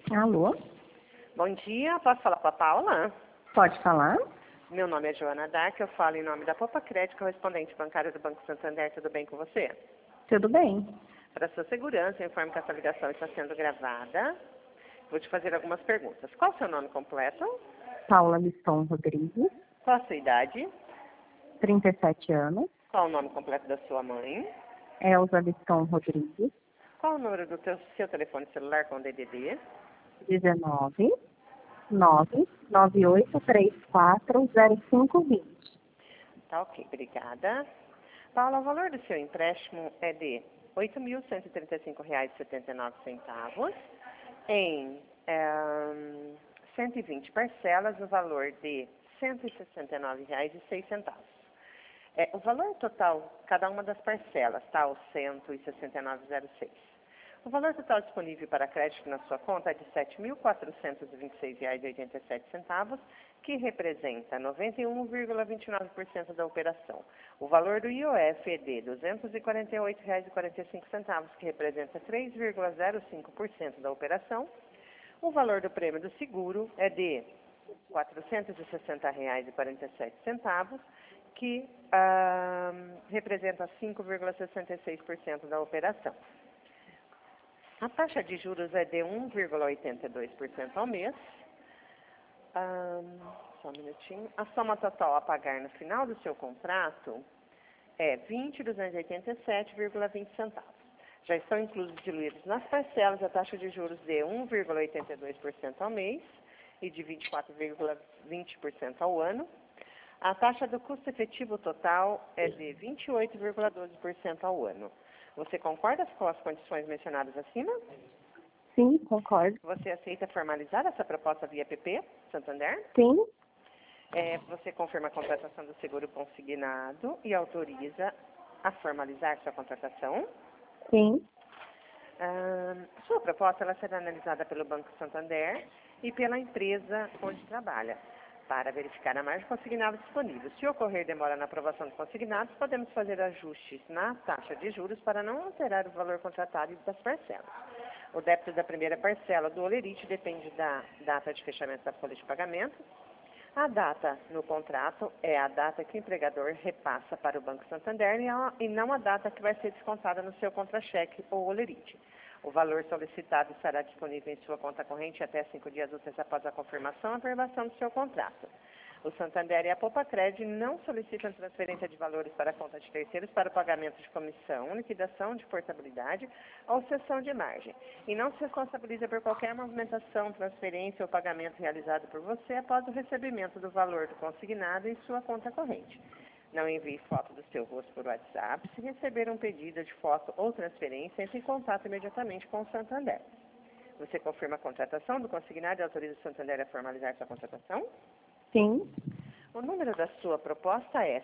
Alô? Bom dia, posso falar com a Paula? Pode falar? Meu nome é Joana Dark, eu falo em nome da Popa Crédito, correspondente bancário do Banco Santander. Tudo bem com você? Tudo bem. Para sua segurança, eu informo que essa ligação está sendo gravada. Vou te fazer algumas perguntas. Qual o seu nome completo? Paula Liston Rodrigues, Qual a sua idade? 37 anos. Qual o nome completo da sua mãe? Elza Liston Rodrigues, Qual o número do seu telefone celular com DDD? 19 998340520. Tá ok, obrigada. Paula, o valor do seu empréstimo é de R$ 8.135,79 em 120 parcelas, no valor de R$ 169,06. O valor total, cada uma das parcelas, está o 169,06. O valor total disponível para crédito na sua conta é de R$ 7.426,87, que representa 91,29% da operação. O valor do IOF é de R$ 248,45, que representa 3,05% da operação. O valor do prêmio do seguro é de R$ 460,47, que representa 5,66% da operação. A taxa de juros é de 1,82% ao mês. Só um minutinho. A soma total a pagar no final do seu contrato é R$ 20.287,20. Já estão inclusos diluídos nas parcelas a taxa de juros de 1,82% ao mês e de 24,20% ao ano. A taxa do custo efetivo total é de 28,12% ao ano. Você concorda com as condições mencionadas acima? Sim, concordo. Você aceita formalizar essa proposta via PP, Santander? Sim, Você confirma a contratação do seguro consignado e autoriza a formalizar sua contratação? sim. Sua proposta ela será analisada pelo Banco Santander e pela empresa onde trabalha, para verificar a margem consignada disponível. Se ocorrer demora na aprovação dos consignados, podemos fazer ajustes na taxa de juros para não alterar o valor contratado das parcelas. O débito da primeira parcela do Olerite depende da data de fechamento da folha de pagamento. A data no contrato é a data que o empregador repassa para o Banco Santander e não a data que vai ser descontada no seu contra-cheque ou Olerite. O valor solicitado estará disponível em sua conta corrente até 5 dias úteis após a confirmação e aprovação do seu contrato. O Santander e a Popa Crédito não solicitam transferência de valores para a conta de terceiros para o pagamento de comissão, liquidação de portabilidade ou cessão de margem. E não se responsabiliza por qualquer movimentação, transferência ou pagamento realizado por você após o recebimento do valor do consignado em sua conta corrente. Não envie foto do seu rosto por WhatsApp. Se receber um pedido de foto ou transferência, entre em contato imediatamente com o Santander. Você confirma a contratação do consignado e autoriza o Santander a formalizar sua contratação? Sim. O número da sua proposta é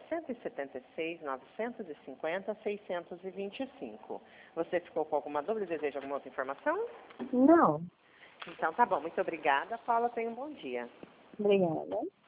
176-950-625. Você ficou com alguma dúvida e deseja alguma outra informação? Não. Então tá bom, muito obrigada. Paula, tenha um bom dia. Obrigada.